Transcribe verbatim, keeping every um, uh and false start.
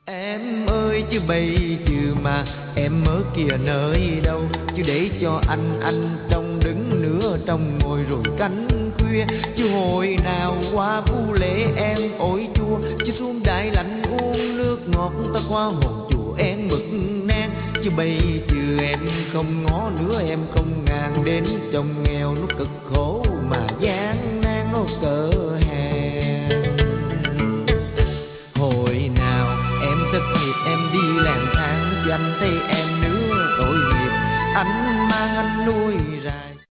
Em ơi chứ bây giờ mà em ở kìa nơi đâu, chứ để cho anh anh trong đứng nửa trong ngồi rồi cánh khuya. Chứ hồi nào qua Phú Lễ em ổi chua, chứ xuống Đại Lạnh uống nước ngọt ta qua hòn chùa em mực nang. Chứ bây giờ em không ngó nữa em không ngàn đến chồng nghèo nó cực khổ mà gian nan nó cỡ hè.